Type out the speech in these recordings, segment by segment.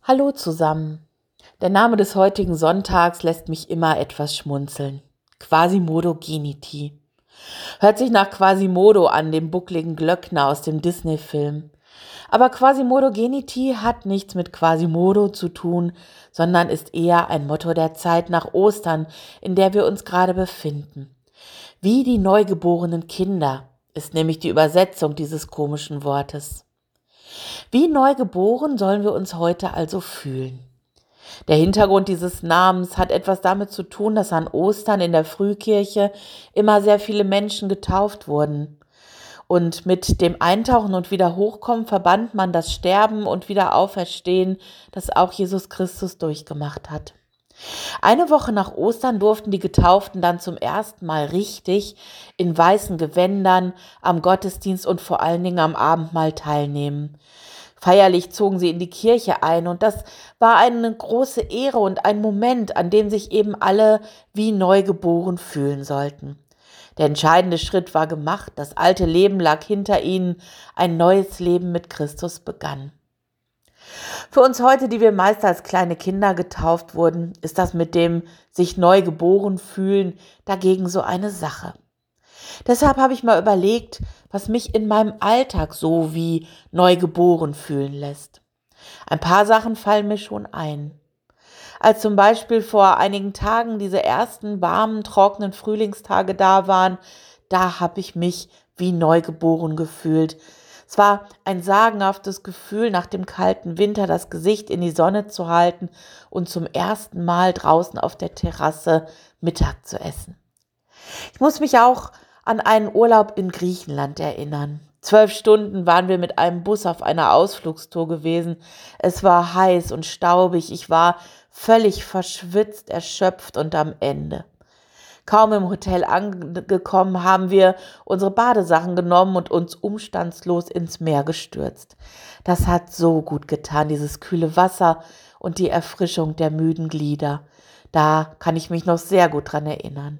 Hallo zusammen. Der Name des heutigen Sonntags lässt mich immer etwas schmunzeln. Quasimodo Geniti. Hört sich nach Quasimodo an, dem buckligen Glöckner aus dem Disney-Film. Aber Quasimodo Geniti hat nichts mit Quasimodo zu tun, sondern ist eher ein Motto der Zeit nach Ostern, in der wir uns gerade befinden. Wie die neugeborenen Kinder ist nämlich die Übersetzung dieses komischen Wortes. Wie neugeboren sollen wir uns heute also fühlen? Der Hintergrund dieses Namens hat etwas damit zu tun, dass an Ostern in der Frühkirche immer sehr viele Menschen getauft wurden. Und mit dem Eintauchen und Wiederhochkommen verband man das Sterben und Wiederauferstehen, das auch Jesus Christus durchgemacht hat. Eine Woche nach Ostern durften die Getauften dann zum ersten Mal richtig in weißen Gewändern am Gottesdienst und vor allen Dingen am Abendmahl teilnehmen. Feierlich zogen sie in die Kirche ein und das war eine große Ehre und ein Moment, an dem sich eben alle wie neugeboren fühlen sollten. Der entscheidende Schritt war gemacht, das alte Leben lag hinter ihnen, ein neues Leben mit Christus begann. Für uns heute, die wir meist als kleine Kinder getauft wurden, ist das mit dem sich neu geboren fühlen dagegen so eine Sache. Deshalb habe ich mal überlegt, was mich in meinem Alltag so wie neu geboren fühlen lässt. Ein paar Sachen fallen mir schon ein. Als zum Beispiel vor einigen Tagen diese ersten warmen, trockenen Frühlingstage da waren, da habe ich mich wie neugeboren gefühlt. Es war ein sagenhaftes Gefühl, nach dem kalten Winter das Gesicht in die Sonne zu halten und zum ersten Mal draußen auf der Terrasse Mittag zu essen. Ich muss mich auch an einen Urlaub in Griechenland erinnern. 12 Stunden waren wir mit einem Bus auf einer Ausflugstour gewesen. Es war heiß und staubig. Ich war völlig verschwitzt, erschöpft und am Ende. Kaum im Hotel angekommen, haben wir unsere Badesachen genommen und uns umstandslos ins Meer gestürzt. Das hat so gut getan, dieses kühle Wasser und die Erfrischung der müden Glieder. Da kann ich mich noch sehr gut dran erinnern.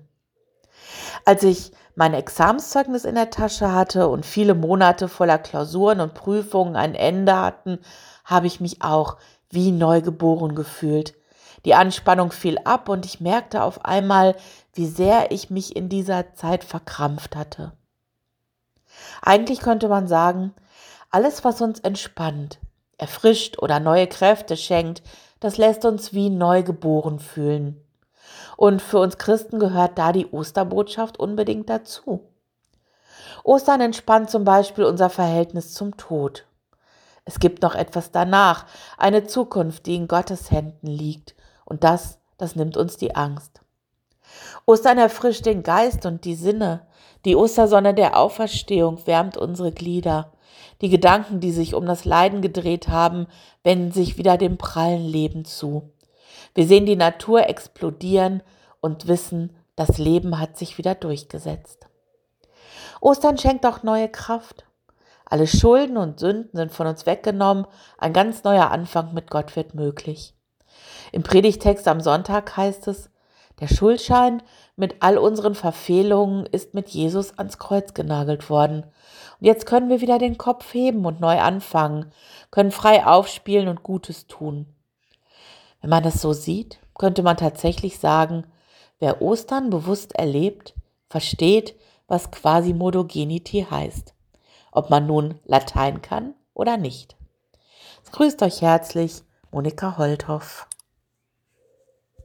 Als ich mein Examenszeugnis in der Tasche hatte und viele Monate voller Klausuren und Prüfungen ein Ende hatten, habe ich mich auch wie neugeboren gefühlt. Die Anspannung fiel ab und ich merkte auf einmal, wie sehr ich mich in dieser Zeit verkrampft hatte. Eigentlich könnte man sagen, alles, was uns entspannt, erfrischt oder neue Kräfte schenkt, das lässt uns wie neugeboren fühlen. Und für uns Christen gehört da die Osterbotschaft unbedingt dazu. Ostern entspannt zum Beispiel unser Verhältnis zum Tod. Es gibt noch etwas danach, eine Zukunft, die in Gottes Händen liegt. Und das nimmt uns die Angst. Ostern erfrischt den Geist und die Sinne. Die Ostersonne der Auferstehung wärmt unsere Glieder. Die Gedanken, die sich um das Leiden gedreht haben, wenden sich wieder dem prallen Leben zu. Wir sehen die Natur explodieren und wissen, das Leben hat sich wieder durchgesetzt. Ostern schenkt auch neue Kraft. Alle Schulden und Sünden sind von uns weggenommen, ein ganz neuer Anfang mit Gott wird möglich. Im Predigtext am Sonntag heißt es, der Schuldschein mit all unseren Verfehlungen ist mit Jesus ans Kreuz genagelt worden. Und jetzt können wir wieder den Kopf heben und neu anfangen, können frei aufspielen und Gutes tun. Wenn man das so sieht, könnte man tatsächlich sagen, wer Ostern bewusst erlebt, versteht, was Quasimodo Geniti heißt. Ob man nun Latein kann oder nicht. Es grüßt euch herzlich, Monika Holthoff.